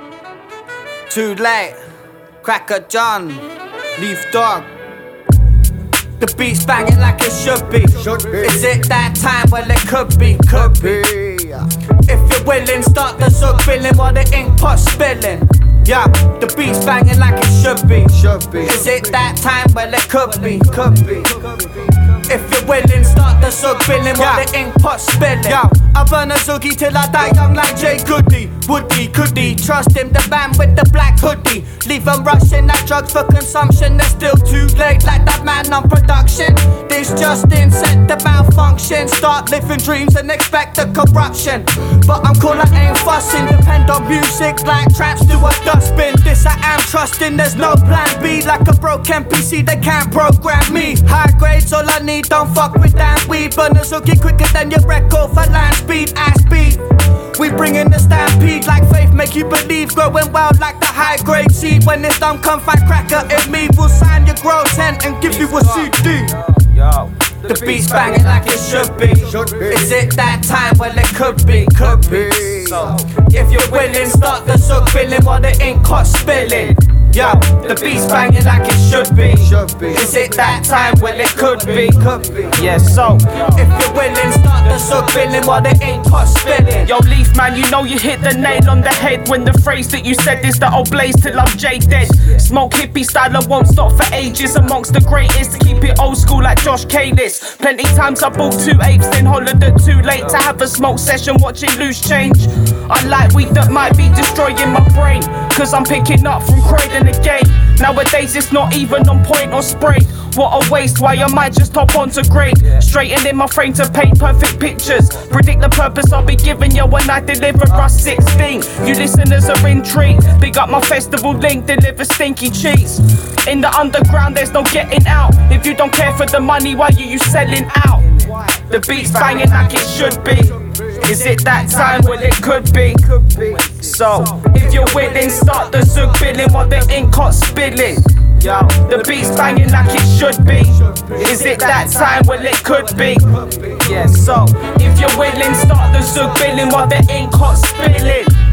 Too late, Cracker John, Leaf Dog. The beat's banging like it should be. Is it that time? Well, it could be, could be. If you're willing, start the sook filling while the ink pot's spilling. Yeah, the beat's banging like it should be. Is it that time? Well, it could be, could be. If you're willing, start the sook filling while the ink pot's spilling. Yeah, I burn a zoogie till I die young like Jay Goody. Woody, could he trust him? The man with the black hoodie. Leave him rushing at drugs for consumption. They're still too late, like that man on production. This just in, set the malfunction. Start living dreams and expect the corruption. But I'm cool, I ain't fussing. Depend on music like traps do a dustbin. This I am trusting, there's no plan B. Like a broken PC, they can't program me. High grades, all I need, don't fuck with that weed. Burn a zoogie quicker than your record for land speed, ass speed. We bring in the stampede like faith, make you believe. Growing wild like the high grade seed. When it's done, come find Cracker in me. We'll sign your grow tent and give you a CD. The beat's banging like it should be. Is it that time? Well, it could be, could be. So, if you're willing, start the sook filling while the ink pot's spilling. Yo, the beat's banging like it should be. Is it that time? Well, it could be, could be. Yeah, so if you're willing, start the sook filling while the ink pot's spilling. Yo, Leaf man, you know you hit the nail on the head when the phrase that you said is that I'll blaze till I'm Jay dead. Smoke hippie style and won't stop for ages. Amongst the greatest to keep it old school like Josh Kalis. Plenty times I bought 2 apes, then hollered at too late to have a smoke session watching loose change. I like weed that might be destroying my brain, cause I'm picking up from Croydon again. Nowadays it's not even on point or spray. What a waste, why I might just hop onto grade. Straightening my frame to paint perfect pictures. Predict the purpose I'll be giving you when I deliver us 16. You listeners are intrigued. Big up my festival link, deliver stinky cheese. In the underground there's no getting out. If you don't care for the money, why are you selling out? The beat's banging like it should be. Is it that time? Well, it could be. So, if you're willing, start the zook billing while the ink pot's spilling. Yo, the beat's banging like it should be. Is it that time? Well, it could be. Yeah, so if you're willing, start the zook billing while the ink pot's spilling.